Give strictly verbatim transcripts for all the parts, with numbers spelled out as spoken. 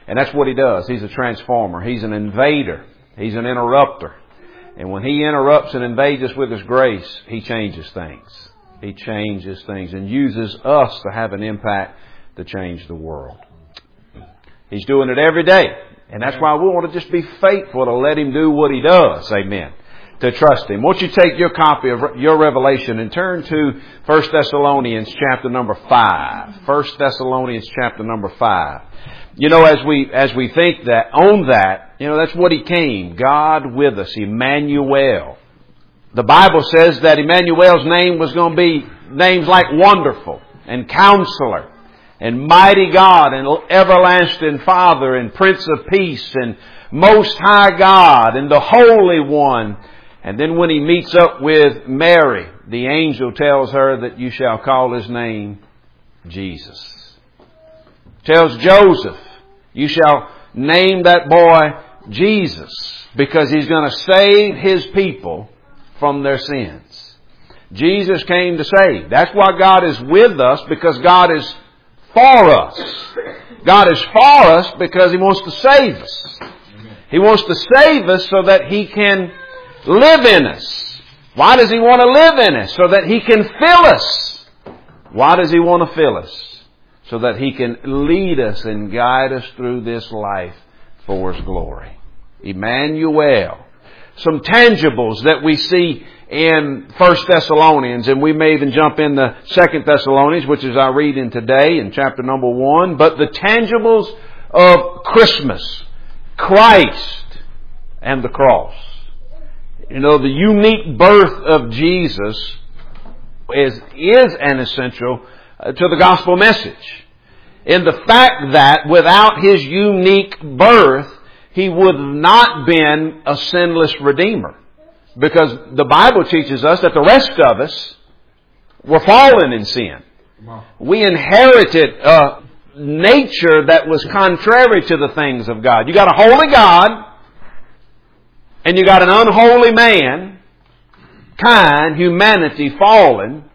And that's what He does. He's a transformer. He's an invader. He's an interrupter. And when He interrupts and invades us with His grace, He changes things. He changes things and uses us to have an impact to change the world. He's doing it every day. And that's why we want to just be faithful to let Him do what He does. Amen. To trust Him. Won't you take your copy of your Revelation and turn to First Thessalonians chapter number five. First Thessalonians chapter number five. You know, as we, as we think that, on that, you know, that's what He came. God with us. Emmanuel. The Bible says that Emmanuel's name was going to be names like Wonderful and Counselor and Mighty God and Everlasting Father and Prince of Peace and Most High God and the Holy One. And then when He meets up with Mary, the angel tells her that you shall call His name Jesus. Tells Joseph, you shall name that boy Jesus, because He's going to save His people from their sins. Jesus came to save. That's why God is with us, because God is for us. God is for us because He wants to save us. He wants to save us so that He can live in us. Why does He want to live in us? So that He can fill us. Why does He want to fill us? So that He can lead us and guide us through this life for His glory. Emmanuel. Some tangibles that we see in First Thessalonians, and we may even jump into Second Thessalonians, which is our reading today in chapter number one. But the tangibles of Christmas, Christ and the cross. You know, the unique birth of Jesus is, is an essential to the gospel message. In the fact that without His unique birth, He would not been a sinless Redeemer. Because the Bible teaches us that the rest of us were fallen in sin. We inherited a nature that was contrary to the things of God. You got a holy God, and you got an unholy man, kind, humanity fallen,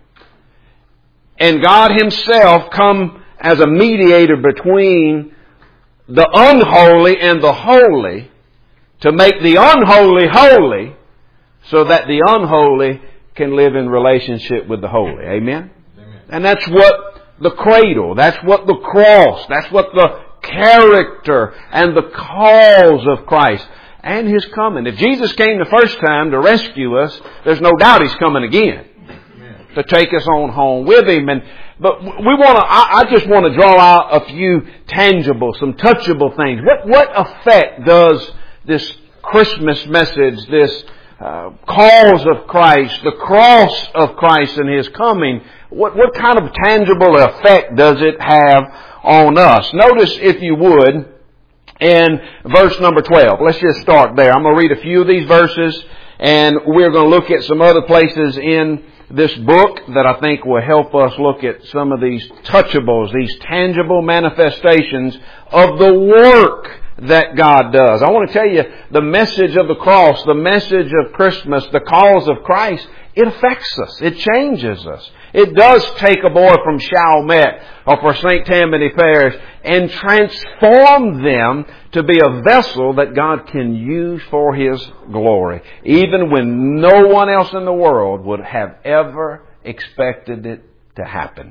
and God Himself come as a mediator between the unholy and the holy to make the unholy holy, so that the unholy can live in relationship with the holy. Amen? Amen? And that's what the cradle, that's what the cross, that's what the character and the cause of Christ and His coming. If Jesus came the first time to rescue us, there's no doubt He's coming again. Amen. To take us on home with Him. And But we want to, I, I just want to draw out a few tangible, some touchable things. What, what effect does this Christmas message, this uh, cause of Christ, the cross of Christ and His coming, what, what kind of tangible effect does it have on us? Notice, if you would, in verse number twelve. Let's just start there. I'm going to read a few of these verses, and we're going to look at some other places in this book that I think will help us look at some of these touchables, these tangible manifestations of the work that God does. I want to tell you, the message of the cross, the message of Christmas, the cause of Christ, it affects us. It changes us. It does take a boy from Chalmette or for Saint Tammany Parish and transform them to be a vessel that God can use for His glory, even when no one else in the world would have ever expected it to happen.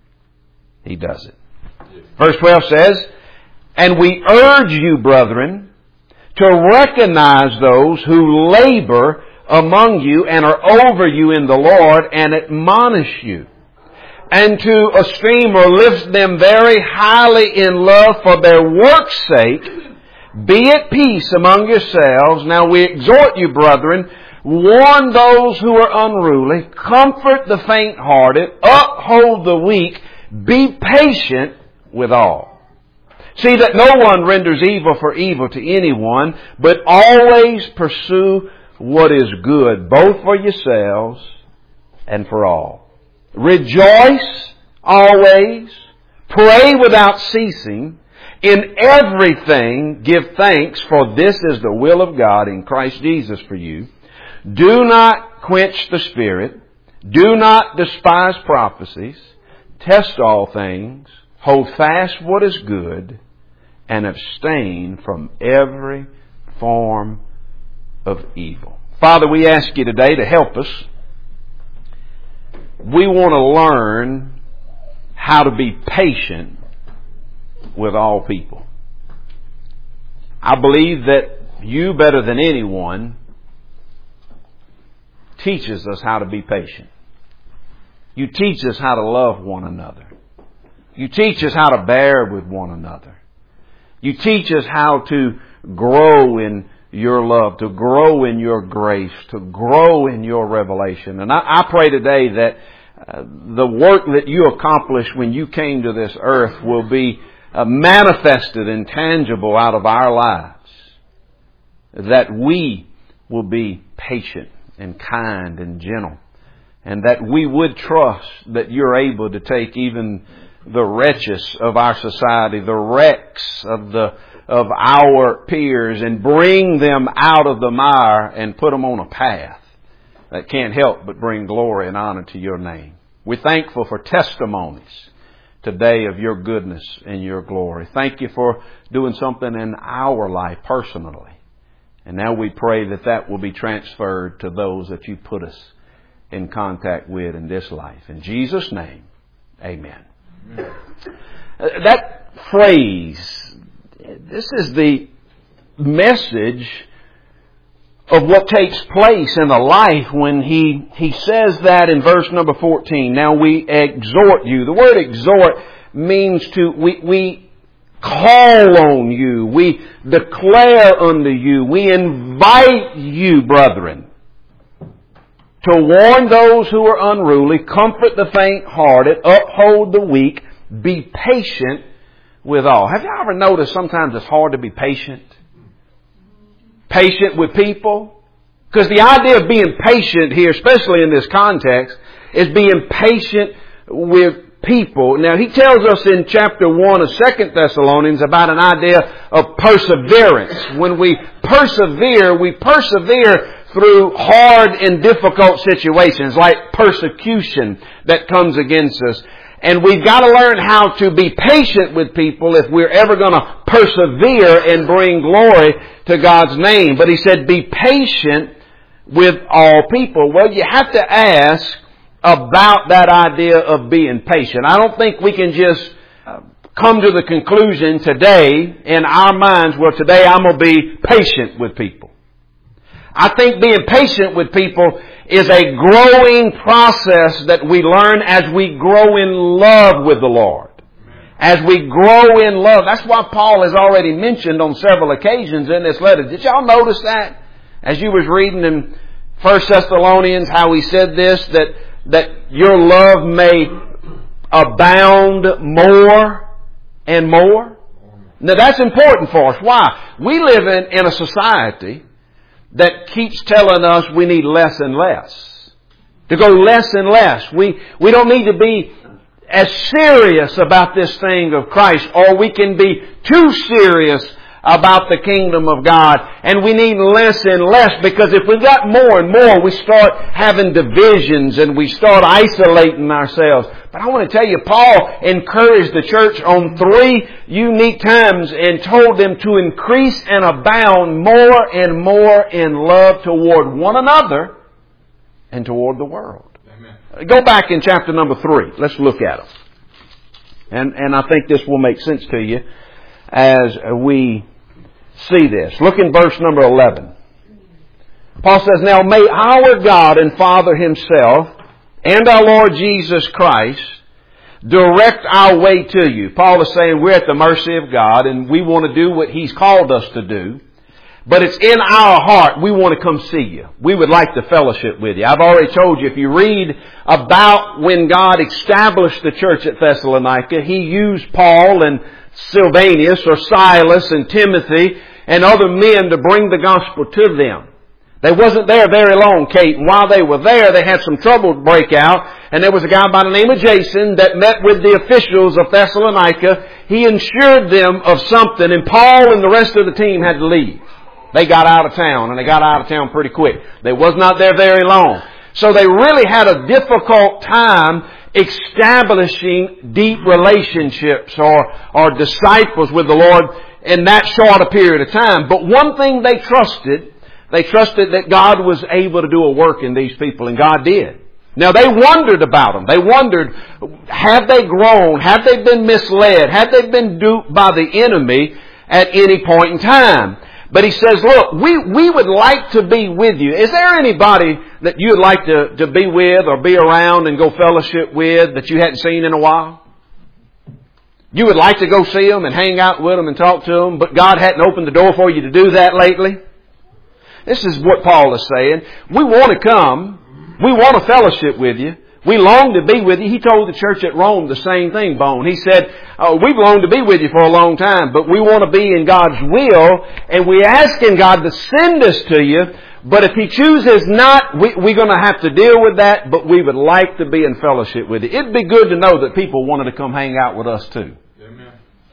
He does it. Verse twelve says, "And we urge you, brethren, to recognize those who labor among you and are over you in the Lord and admonish you, and to esteem or lift them very highly in love for their work's sake. Be at peace among yourselves. Now we exhort you, brethren, warn those who are unruly, comfort the faint-hearted, uphold the weak, be patient with all. See that no one renders evil for evil to anyone, but always pursue what is good, both for yourselves and for all. Rejoice always, pray without ceasing, in everything give thanks, for this is the will of God in Christ Jesus for you. Do not quench the Spirit, do not despise prophecies, test all things, hold fast what is good, and abstain from every form of evil. Father, we ask you today to help us. We want to learn how to be patient with all people. I believe that you, better than anyone, teaches us how to be patient. You teach us how to love one another. You teach us how to bear with one another. You teach us how to grow in your love, to grow in your grace, to grow in your revelation. And I, I pray today that uh, the work that you accomplished when you came to this earth will be uh, manifested and tangible out of our lives. That we will be patient and kind and gentle. And that we would trust that you're able to take even the wretches of our society, the wrecks of the of our peers, and bring them out of the mire and put them on a path that can't help but bring glory and honor to your name. We're thankful for testimonies today of your goodness and your glory. Thank you for doing something in our life personally. And now we pray that that will be transferred to those that you put us in contact with in this life. In Jesus' name, amen. Amen. That phrase, this is the message of what takes place in a life when he, he says that in verse number fourteen. Now we exhort you. The word exhort means to, we, we call on you. We declare unto you. We invite you, brethren, to warn those who are unruly, comfort the faint-hearted, uphold the weak, be patient with all. Have you ever noticed sometimes it's hard to be patient? Patient with people? Because the idea of being patient here, especially in this context, is being patient with people. Now, he tells us in chapter one of Second Thessalonians about an idea of perseverance. When we persevere, we persevere through hard and difficult situations like persecution that comes against us. And we've got to learn how to be patient with people if we're ever going to persevere and bring glory to God's name. But he said, be patient with all people. Well, you have to ask about that idea of being patient. I don't think we can just come to the conclusion today in our minds, well, today I'm going to be patient with people. I think being patient with people is a growing process that we learn as we grow in love with the Lord. As we grow in love. That's why Paul has already mentioned on several occasions in this letter. Did y'all notice that? As you was reading in First Thessalonians how he said this, that, that your love may abound more and more. Now that's important for us. Why? We live in, in a society that keeps telling us we need less and less. To go less and less. We, we don't need to be as serious about this thing of Christ, or we can be too serious about the kingdom of God, and we need less and less, because if we've got more and more, we start having divisions and we start isolating ourselves. But I want to tell you, Paul encouraged the church on three unique times and told them to increase and abound more and more in love toward one another and toward the world. Amen. Go back in chapter number three. Let's look at it. And, and I think this will make sense to you as we see this. Look in verse number eleven. Paul says, now may our God and Father Himself and our Lord Jesus Christ direct our way to you. Paul is saying we're at the mercy of God and we want to do what He's called us to do. But it's in our heart we want to come see you. We would like to fellowship with you. I've already told you, if you read about when God established the church at Thessalonica, He used Paul and Silvanus or Silas and Timothy and other men to bring the gospel to them. They wasn't there very long, Kate. And while they were there, they had some trouble break out. And there was a guy by the name of Jason that met with the officials of Thessalonica. He assured them of something, and Paul and the rest of the team had to leave. They got out of town, and they got out of town pretty quick. They was not there very long. So they really had a difficult time establishing deep relationships or, or disciples with the Lord in that short a period of time. But one thing they trusted, they trusted that God was able to do a work in these people, and God did. Now they wondered about them. They wondered, have they grown? Have they been misled? Have they been duped by the enemy at any point in time? But he says, look, we, we would like to be with you. Is there anybody that you would like to, to be with or be around and go fellowship with that you hadn't seen in a while? You would like to go see them and hang out with them and talk to them, but God hadn't opened the door for you to do that lately? This is what Paul is saying. We want to come. We want to fellowship with you. We long to be with you. He told the church at Rome the same thing, Bone. He said, oh, we've longed to be with you for a long time, but we want to be in God's will, and we're asking God to send us to you. But if He chooses not, we, we're going to have to deal with that, but we would like to be in fellowship with you. It'd be good to know that people wanted to come hang out with us too. Amen.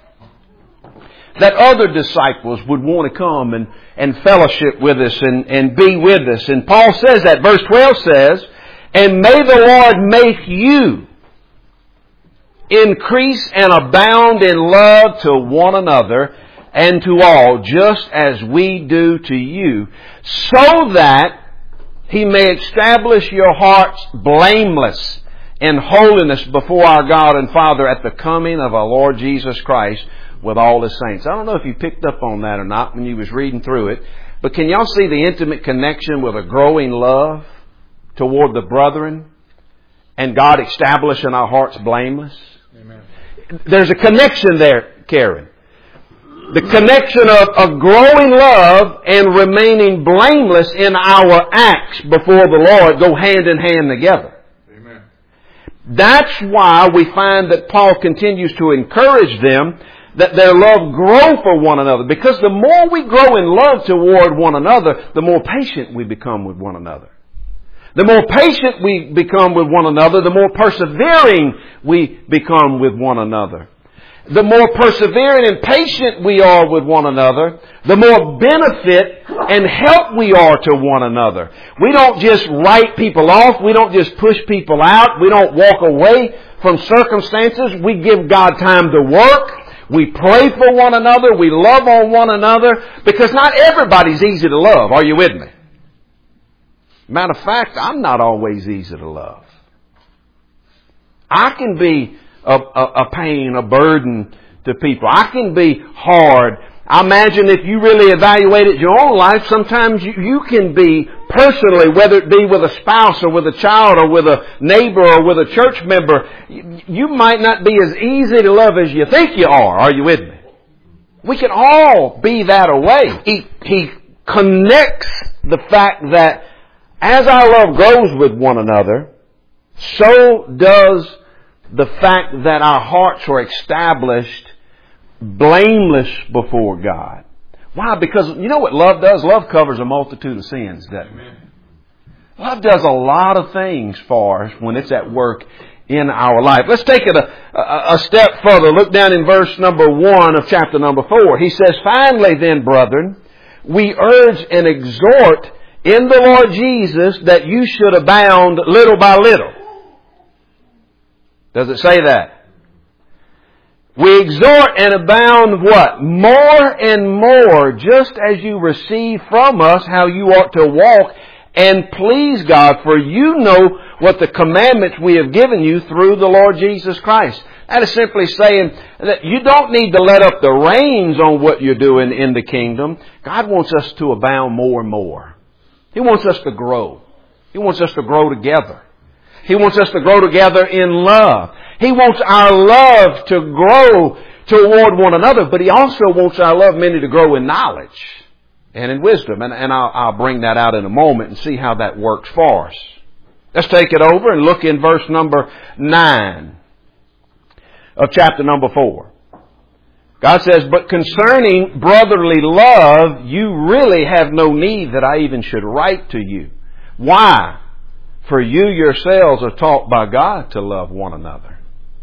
That other disciples would want to come and, and fellowship with us and, and be with us. And Paul says that. Verse twelve says, and may the Lord make you increase and abound in love to one another and to all, just as we do to you, so that He may establish your hearts blameless in holiness before our God and Father at the coming of our Lord Jesus Christ with all His saints. I don't know if you picked up on that or not when you was reading through it, but can y'all see the intimate connection with a growing love toward the brethren and God establishing our hearts blameless? Amen. There's a connection there, Karen. The connection of, of growing love and remaining blameless in our acts before the Lord go hand in hand together. Amen. That's why we find that Paul continues to encourage them that their love grow for one another. Because the more we grow in love toward one another, the more patient we become with one another. The more patient we become with one another, the more persevering we become with one another. The more persevering and patient we are with one another, the more benefit and help we are to one another. We don't just write people off. We don't just push people out. We don't walk away from circumstances. We give God time to work. We pray for one another. We love on one another, because not everybody's easy to love. Are you with me? Matter of fact, I'm not always easy to love. I can be a, a, a pain, a burden to people. I can be hard. I imagine if you really evaluated your own life, sometimes you, you can be personally, whether it be with a spouse or with a child or with a neighbor or with a church member, you, you might not be as easy to love as you think you are. Are you with me? We can all be that away. He, he connects the fact that as our love grows with one another, so does the fact that our hearts are established blameless before God. Why? Because you know what love does? Love covers a multitude of sins, doesn't it? Love does a lot of things for us when it's at work in our life. Let's take it a, a, a step further. Look down in verse number one of chapter number four. He says, finally then, brethren, we urge and exhort in the Lord Jesus that you should abound little by little. Does it say that? We exhort and abound what? More and more, just as you receive from us how you ought to walk and please God, for you know what the commandments we have given you through the Lord Jesus Christ. That is simply saying that you don't need to let up the reins on what you're doing in the kingdom. God wants us to abound more and more. He wants us to grow. He wants us to grow together. He wants us to grow together in love. He wants our love to grow toward one another, but He also wants our love many to grow in knowledge and in wisdom. And, and I'll, I'll bring that out in a moment and see how that works for us. Let's take it over and look in verse number nine of chapter number four. God says, but concerning brotherly love, you really have no need that I even should write to you. Why? For you yourselves are taught by God to love one another.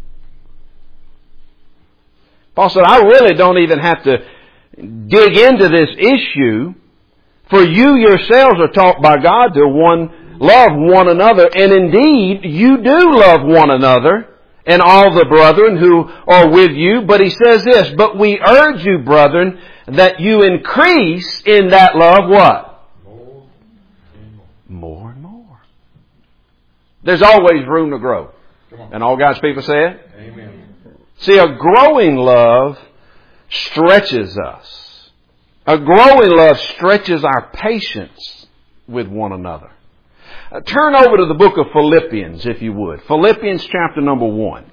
Paul said, I really don't even have to dig into this issue. For you yourselves are taught by God to one love one another. And indeed, you do love one another and all the brethren who are with you. But he says this, but we urge you, brethren, that you increase in that love what? More and more. More and more. There's always room to grow. And all God's people say it? Amen. See, a growing love stretches us. A growing love stretches our patience with one another. Uh, turn over to the book of Philippians, if you would. Philippians chapter number one.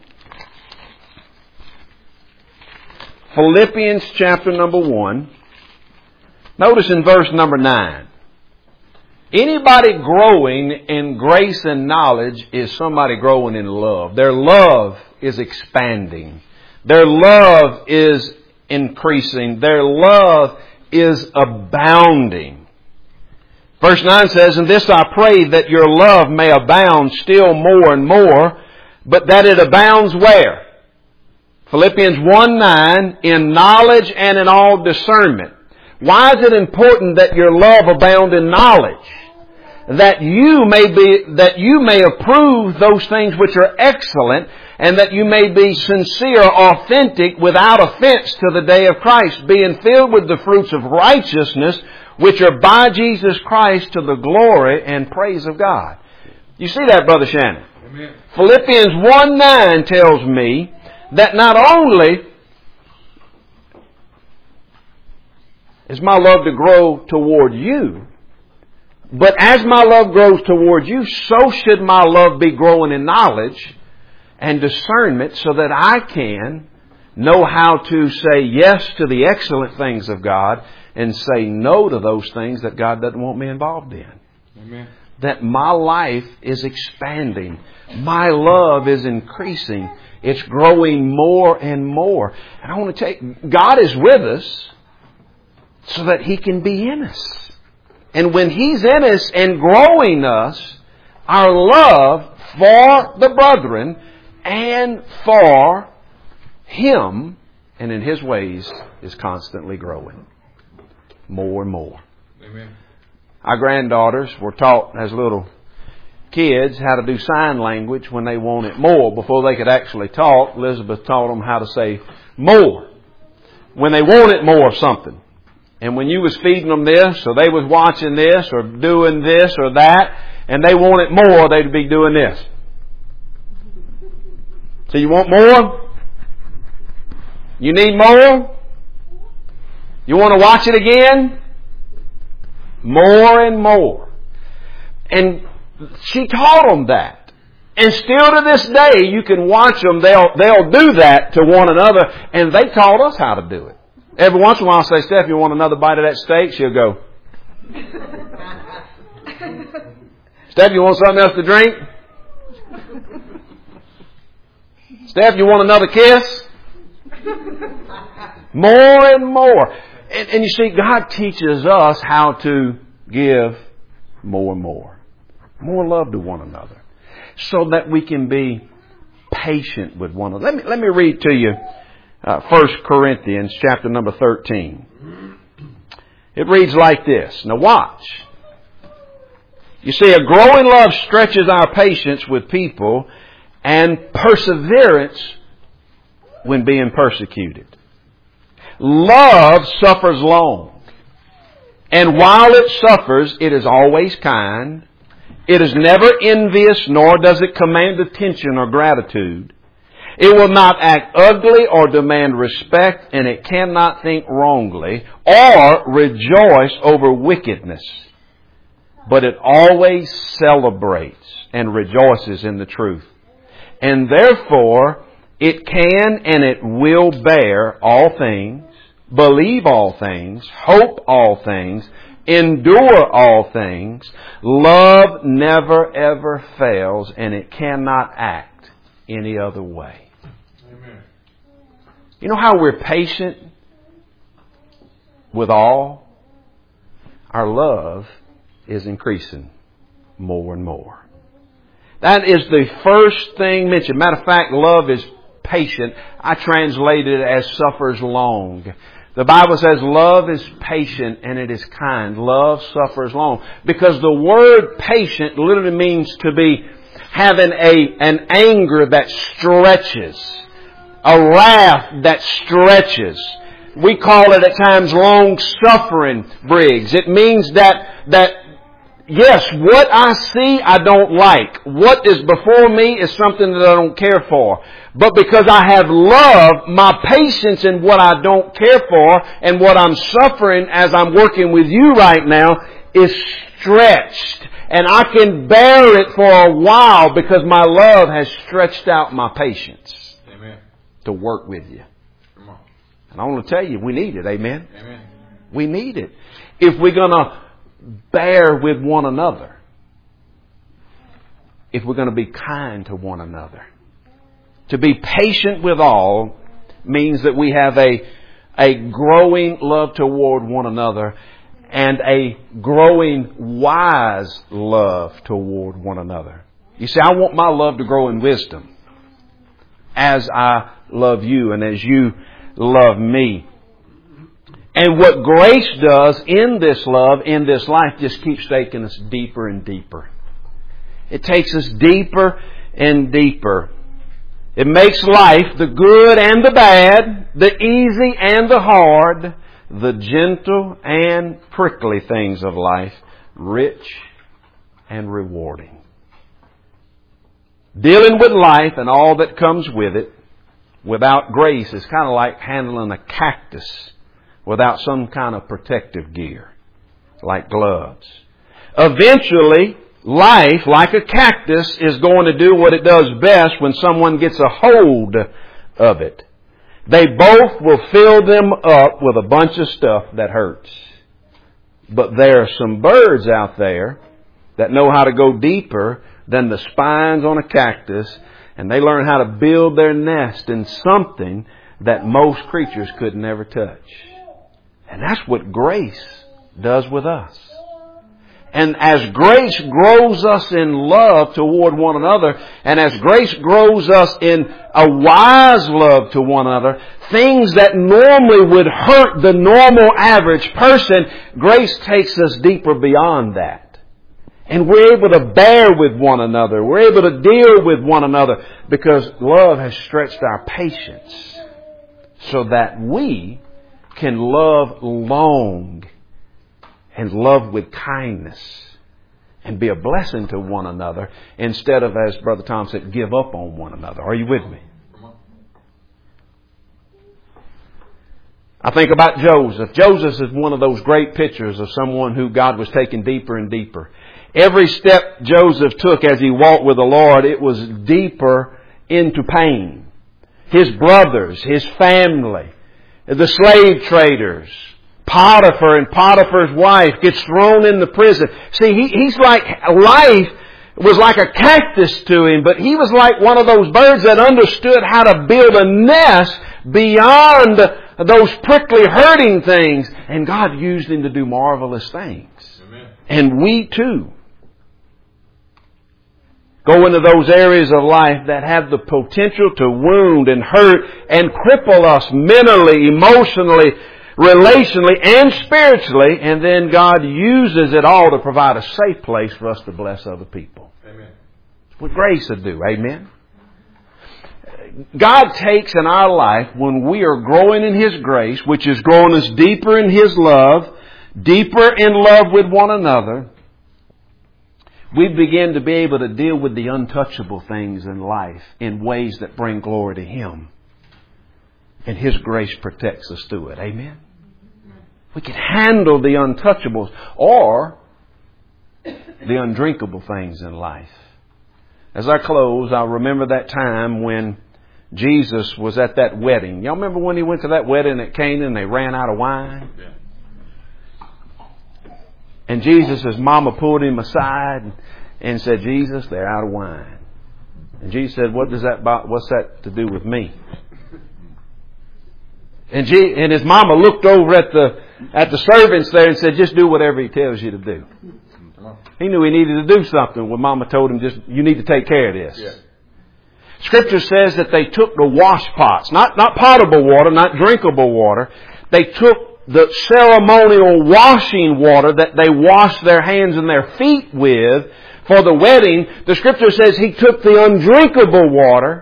Philippians chapter number one. Notice in verse number nine. Anybody growing in grace and knowledge is somebody growing in love. Their love is expanding. Their love is increasing. Their love is abounding. Verse nine says, "And this I pray, that your love may abound still more and more, but that it abounds" where? Philippians one nine, "in knowledge and in all discernment." Why is it important that your love abound in knowledge? That you may be, that you may approve those things which are excellent, and that you may be sincere, authentic, without offense to the day of Christ, being filled with the fruits of righteousness, which are by Jesus Christ to the glory and praise of God. You see that, Brother Shannon? Amen. Philippians one nine tells me that not only is my love to grow toward you, but as my love grows toward you, so should my love be growing in knowledge and discernment, so that I can know how to say yes to the excellent things of God and say no to those things that God doesn't want me involved in. Amen. That my life is expanding. My love is increasing. It's growing more and more. And I want to tell you, God is with us so that He can be in us. And when He's in us and growing us, our love for the brethren and for Him and in His ways is constantly growing. More and more. Amen. Our granddaughters were taught as little kids how to do sign language when they wanted more. Before they could actually talk, Elizabeth taught them how to say more when they wanted more of something. And when you was feeding them this, or they was watching this, or doing this or that, and they wanted more, they'd be doing this. So you want more? You need more? You want to watch it again? More and more. And she taught them that. And still to this day, you can watch them. They'll, they'll do that to one another. And they taught us how to do it. Every once in a while I'll say, "Steph, you want another bite of that steak?" She'll go. "Steph, you want something else to drink?" "Steph, you want another kiss?" More and more. And, and you see, God teaches us how to give more and more. More love to one another. So that we can be patient with one another. Let me, let me read to you uh, First Corinthians chapter number thirteen. It reads like this. Now watch. You see, a growing love stretches our patience with people and perseverance when being persecuted. Love suffers long. And while it suffers, it is always kind. It is never envious, nor does it command attention or gratitude. It will not act ugly or demand respect, and it cannot think wrongly or rejoice over wickedness. But it always celebrates and rejoices in the truth. And therefore, it can and it will bear all things, believe all things, hope all things, endure all things. Love never ever fails, and it cannot act any other way. Amen. You know how we're patient with all? Our love is increasing more and more. That is the first thing mentioned. Matter of fact, love is patient. I translate it as suffers long. The Bible says love is patient and it is kind. Love suffers long. Because the word patient literally means to be having a, an anger that stretches. A wrath that stretches. We call it at times long-suffering, Briggs. It means that, that, yes, what I see I don't like. What is before me is something that I don't care for. But because I have love, my patience in what I don't care for and what I'm suffering as I'm working with you right now is stretched. And I can bear it for a while because my love has stretched out my patience. Amen. To work with you. Come on. And I want to tell you, we need it. Amen. Amen. We need it. If we're going to bear with one another. If we're going to be kind to one another. To be patient with all means that we have a, a growing love toward one another and a growing wise love toward one another. You see, I want my love to grow in wisdom as I love you and as you love me. And what grace does in this love, in this life, just keeps taking us deeper and deeper. It takes us deeper and deeper. It makes life, the good and the bad, the easy and the hard, the gentle and prickly things of life, rich and rewarding. Dealing with life and all that comes with it without grace is kind of like handling a cactus without some kind of protective gear, like gloves. Eventually, life, like a cactus, is going to do what it does best when someone gets a hold of it. They both will fill them up with a bunch of stuff that hurts. But there are some birds out there that know how to go deeper than the spines on a cactus, and they learn how to build their nest in something that most creatures could never touch. And that's what grace does with us. And as grace grows us in love toward one another, and as grace grows us in a wise love to one another, things that normally would hurt the normal average person, grace takes us deeper beyond that. And we're able to bear with one another. We're able to deal with one another because love has stretched our patience so that we can love long and love with kindness and be a blessing to one another instead of, as Brother Tom said, give up on one another. Are you with me? I think about Joseph. Joseph is one of those great pictures of someone who God was taking deeper and deeper. Every step Joseph took as he walked with the Lord, it was deeper into pain. His brothers, his family, the slave traders, Potiphar and Potiphar's wife gets thrown in the prison. See, he, he's like, life was like a cactus to him, but he was like one of those birds that understood how to build a nest beyond those prickly hurting things. And God used him to do marvelous things. Amen. And we too go into those areas of life that have the potential to wound and hurt and cripple us mentally, emotionally, relationally, and spiritually. And then God uses it all to provide a safe place for us to bless other people. Amen. That's what grace will do. Amen. God takes in our life when we are growing in His grace, which is growing us deeper in His love, deeper in love with one another, we begin to be able to deal with the untouchable things in life in ways that bring glory to Him. And His grace protects us through it. Amen? We can handle the untouchables or the undrinkable things in life. As I close, I'll remember that time when Jesus was at that wedding. Y'all remember when He went to that wedding at Cana and they ran out of wine? Yeah. And Jesus' mama pulled Him aside and said, Jesus, they're out of wine. And Jesus said, what does that, what's that to do with me? And, G, and his mama looked over at the, at the servants there and said, just do whatever He tells you to do. He knew he needed to do something when Mama told him, just, you need to take care of this. Yeah. Scripture says that they took the wash pots, not, not potable water, not drinkable water. They took the ceremonial washing water that they washed their hands and their feet with for the wedding, the Scripture says He took the undrinkable water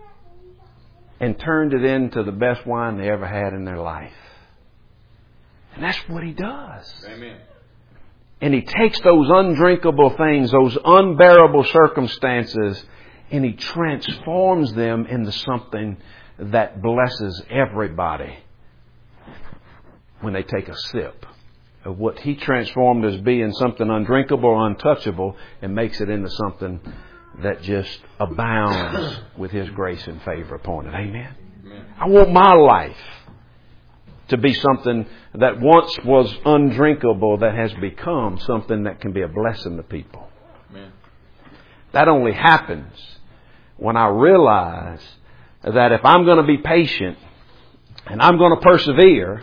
and turned it into the best wine they ever had in their life. And that's what He does. Amen. And He takes those undrinkable things, those unbearable circumstances, and He transforms them into something that blesses everybody when they take a sip of what He transformed as being something undrinkable or untouchable and makes it into something that just abounds with His grace and favor upon it. Amen? Amen. I want my life to be something that once was undrinkable that has become something that can be a blessing to people. Amen. That only happens when I realize that if I'm going to be patient and I'm going to persevere,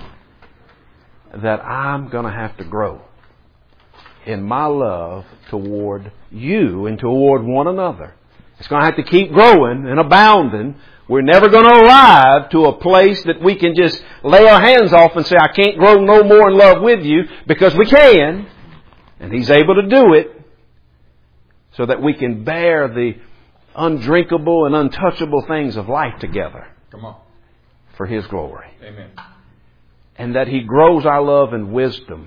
that I'm going to have to grow in my love toward you and toward one another. It's going to have to keep growing and abounding. We're never going to arrive to a place that we can just lay our hands off and say, I can't grow no more in love with you, because we can. And He's able to do it so that we can bear the undrinkable and untouchable things of life together. Come on. For His glory. Amen. And that He grows our love and wisdom,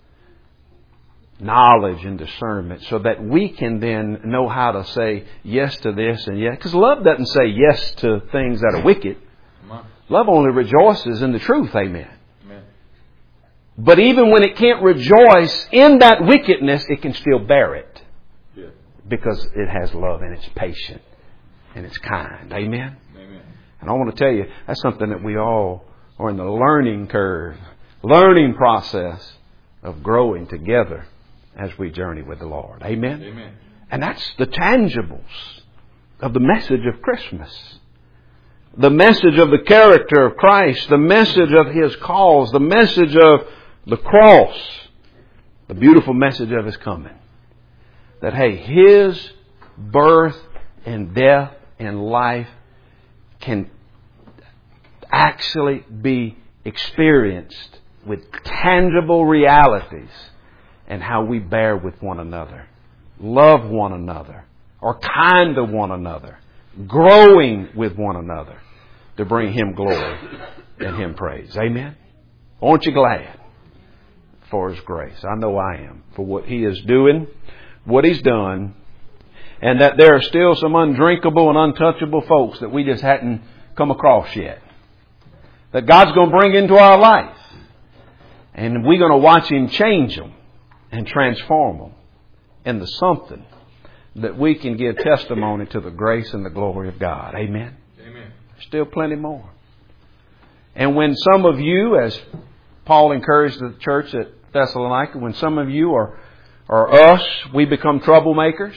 knowledge and discernment, so that we can then know how to say yes to this and yes. Because love doesn't say yes to things that are wicked. Love only rejoices in the truth. Amen. Amen. But even when it can't rejoice in that wickedness, it can still bear it. Yeah. Because it has love and it's patient and it's kind. Amen. Amen. And I want to tell you, that's something that we all are in the learning curve, learning process of growing together as we journey with the Lord. Amen? Amen. And that's the tangibles of the message of Christmas. The message of the character of Christ. The message of His cause. The message of the cross. The beautiful message of His coming. That, hey, His birth and death and life can actually be experienced with tangible realities, and how we bear with one another, love one another, are kind to one another, growing with one another to bring Him glory and Him praise. Amen? Aren't you glad for His grace? I know I am, for what He is doing, what He's done, and that there are still some undrinkable and untouchable folks that we just hadn't come across yet, that God's going to bring into our life. And we're going to watch Him change them and transform them into something that we can give testimony to the grace and the glory of God. Amen? Amen. Still plenty more. And when some of you, as Paul encouraged the church at Thessalonica, when some of you are, are us, we become troublemakers.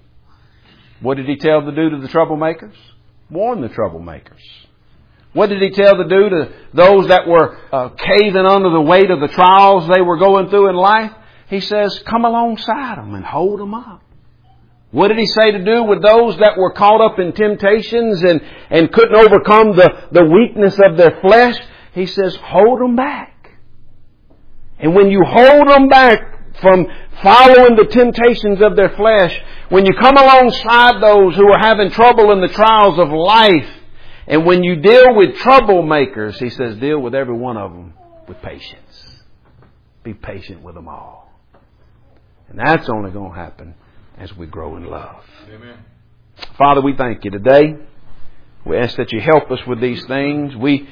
What did he tell to do to the troublemakers? Warn the troublemakers. What did he tell to do to those that were uh, caving under the weight of the trials they were going through in life? He says, come alongside them and hold them up. What did he say to do with those that were caught up in temptations and, and couldn't overcome the, the weakness of their flesh? He says, hold them back. And when you hold them back from following the temptations of their flesh, when you come alongside those who are having trouble in the trials of life, and when you deal with troublemakers, he says, deal with every one of them with patience. Be patient with them all. And that's only going to happen as we grow in love. Amen. Father, we thank You today. We ask that You help us with these things. We,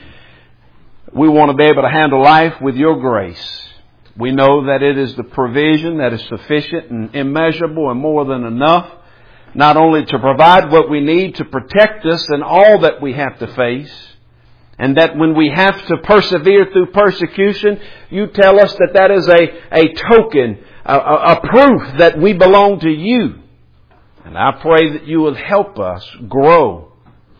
we want to be able to handle life with Your grace. We know that it is the provision that is sufficient and immeasurable and more than enough, not only to provide what we need to protect us in all that we have to face, and that when we have to persevere through persecution, You tell us that that is a, a token, a, a, a proof that we belong to You. And I pray that You will help us grow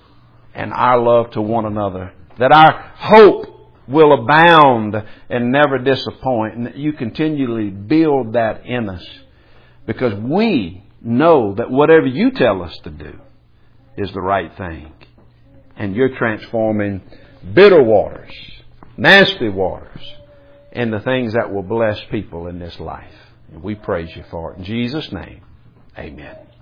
in our love to one another, that our hope will abound and never disappoint, and that You continually build that in us, because we know that whatever You tell us to do is the right thing. And You're transforming bitter waters, nasty waters, into things that will bless people in this life. And we praise You for it. In Jesus' name, Amen.